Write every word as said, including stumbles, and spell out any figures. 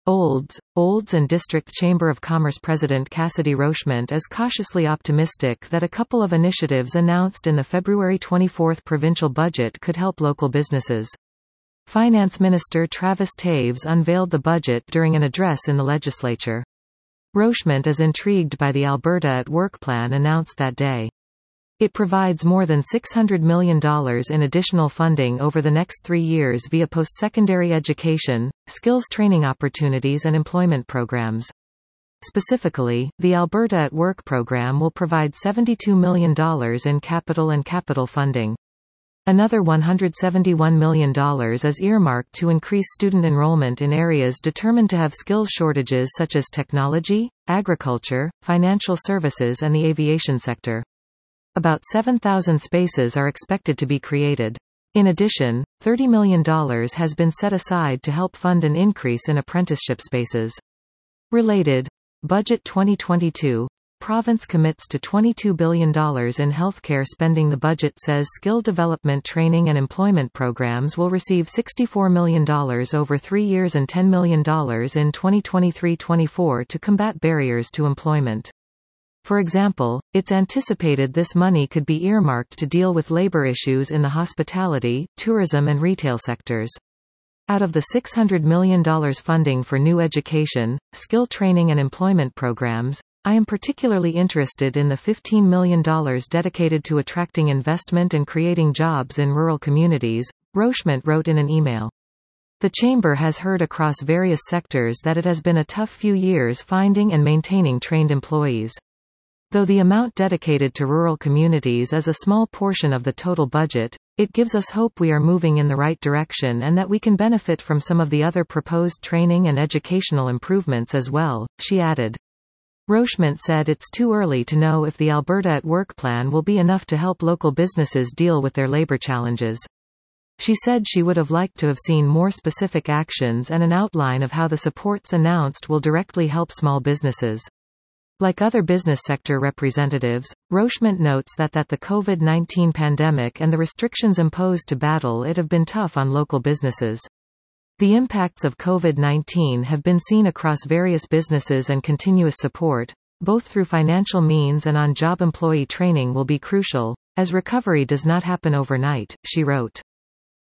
Olds, Olds and District Chamber of Commerce President Cassidy Rochement is cautiously optimistic that a couple of initiatives announced in the February twenty-fourth provincial budget could help local businesses. Finance Minister Travis Toews unveiled the budget during an address in the legislature. Rochement is intrigued by the Alberta at Work plan announced that day. It provides more than six hundred million dollars in additional funding over the next three years via post-secondary education, skills training opportunities and employment programs. Specifically, the Alberta at Work program will provide seventy-two million dollars in capital and capital funding. Another one hundred seventy-one million dollars is earmarked to increase student enrollment in areas determined to have skills shortages such as technology, agriculture, financial services and the aviation sector. About seven thousand spaces are expected to be created. In addition, thirty million dollars has been set aside to help fund an increase in apprenticeship spaces. Related. Budget twenty twenty-two. Province commits to twenty-two billion dollars in healthcare spending. The budget says skill development training and employment programs will receive sixty-four million dollars over three years and ten million dollars in twenty twenty-three twenty-four to combat barriers to employment. For example, it's anticipated this money could be earmarked to deal with labor issues in the hospitality, tourism and retail sectors. Out of the six hundred million dollars funding for new education, skill training and employment programs, I am particularly interested in the fifteen million dollars dedicated to attracting investment and creating jobs in rural communities, Rochement wrote in an email. The Chamber has heard across various sectors that it has been a tough few years finding and maintaining trained employees. Though the amount dedicated to rural communities is a small portion of the total budget, it gives us hope we are moving in the right direction and that we can benefit from some of the other proposed training and educational improvements as well, she added. Rochement said it's too early to know if the Alberta at Work plan will be enough to help local businesses deal with their labor challenges. She said she would have liked to have seen more specific actions and an outline of how the supports announced will directly help small businesses. Like other business sector representatives, Rochement notes that that the COVID nineteen pandemic and the restrictions imposed to battle it have been tough on local businesses. The impacts of COVID nineteen have been seen across various businesses and continuous support, both through financial means and on-job employee training will be crucial, as recovery does not happen overnight, she wrote.